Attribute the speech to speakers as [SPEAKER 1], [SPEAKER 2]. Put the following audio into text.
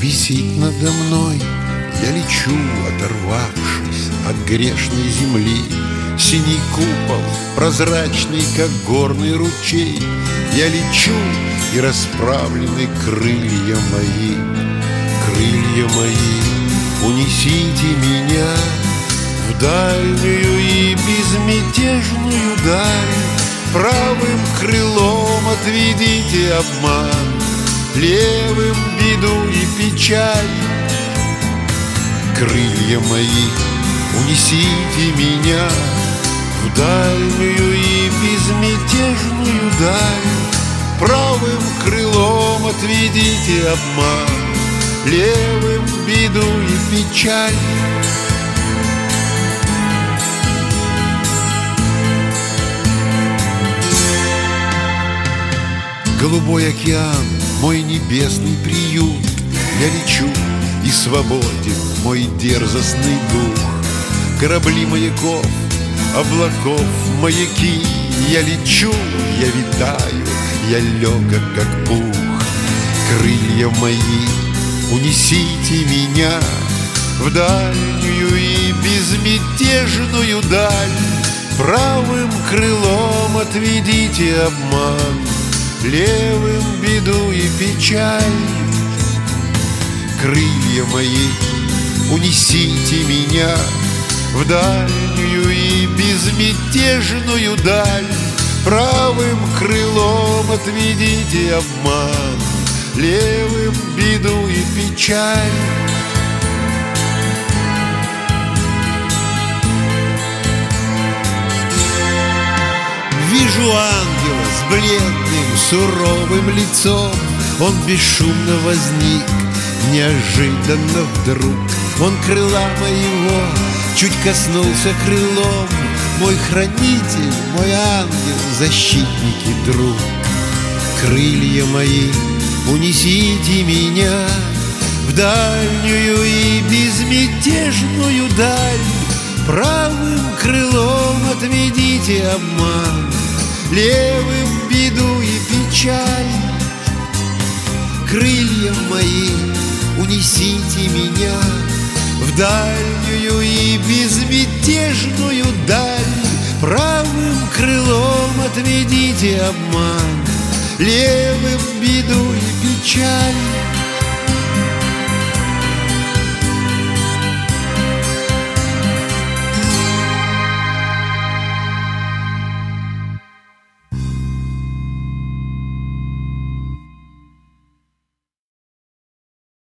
[SPEAKER 1] висит надо мной. Я лечу, оторвавшись от грешной земли. Синий купол, прозрачный, как горный ручей. Я лечу, и расправлены крылья мои. Крылья мои, унесите меня в дальнюю и безмятежную даль. Правым крылом отведите обман, левым беду и печаль. Крылья мои, унесите меня в дальнюю и безмятежную даль. Правым крылом отведите обман, левым беду и печаль. Голубой океан, мой небесный приют. Я лечу, и свободен мой дерзостный дух. Корабли маяков, облаков, маяки. Я лечу, я витаю, я легок, как пух. Крылья мои, унесите меня в дальнюю и безмятежную даль. Правым крылом отведите обман, левым беду и печаль. Крылья мои, унесите меня в дальнюю и безмятежную даль. Правым крылом отведите обман, левым беду и печаль. Вижу ангела с бледным, суровым лицом. Он бесшумно возник, неожиданно вдруг. Он крыла моего чуть коснулся крылом. Мой хранитель, мой ангел, защитник и друг. Крылья мои, унесите меня в дальнюю и безмятежную даль. Правым крылом отведите обман, левым беду и печаль. Крылья мои, унесите меня в дальнюю и безмятежную даль. Правым крылом отведите обман, левым беду и печаль.